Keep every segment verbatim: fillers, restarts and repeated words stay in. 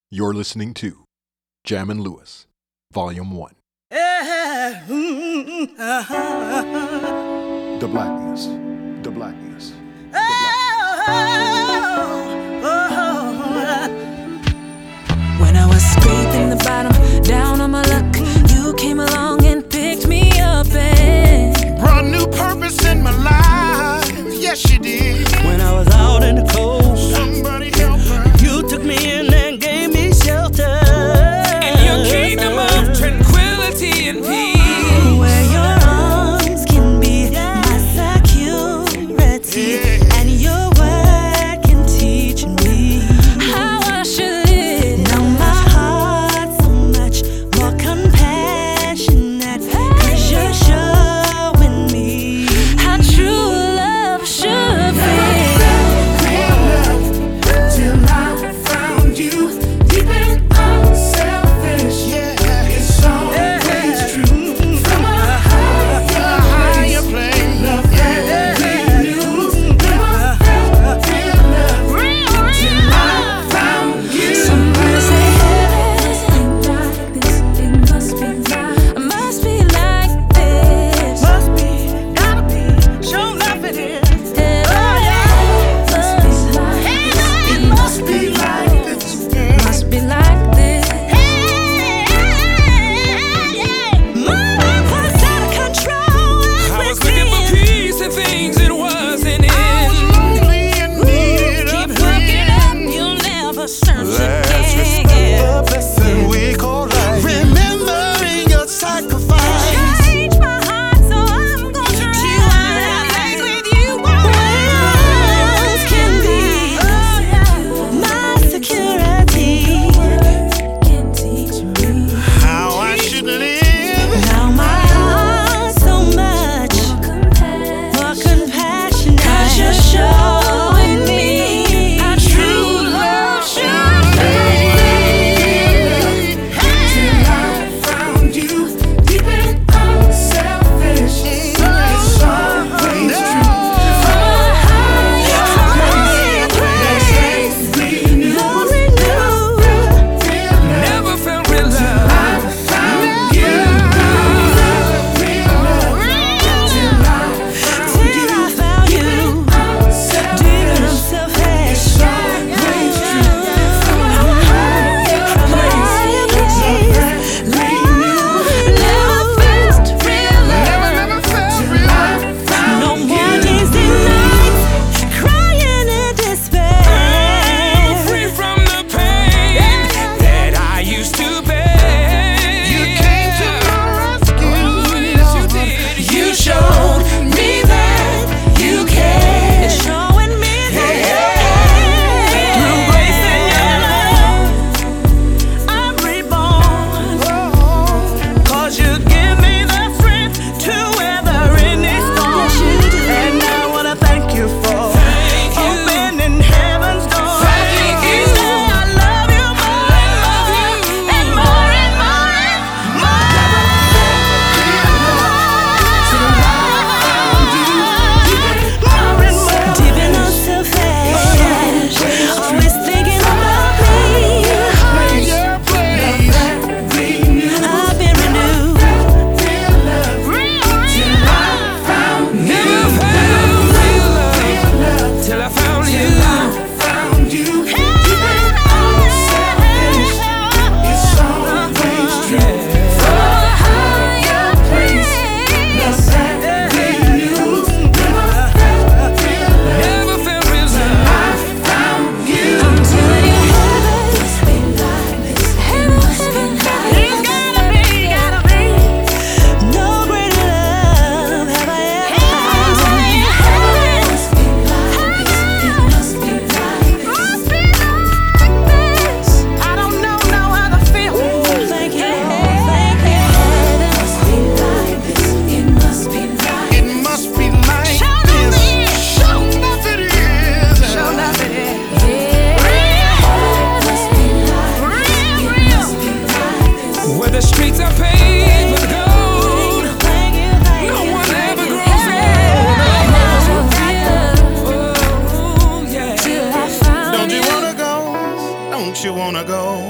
You're listening to Jammin' Lewis, Volume one. The blackness, the blackness, the blackness. When I was scraping the bottom, down on my luck, you came along and picked me up and brought new purpose in my life. Yes, you did. When I was out in the cold, somebody help me. You took me in and gave me shelter. In your kingdom of tranquility and peace, where your arms can be my security, and your word can teach me how I should live. Now my heart's so much more compassionate, 'cause you're showing me how true love should be.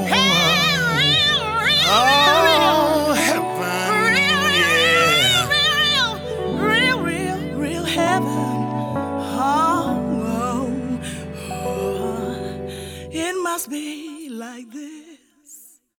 Oh, heaven, yeah. Real, real, real heaven. Oh, oh, oh. It must be like this.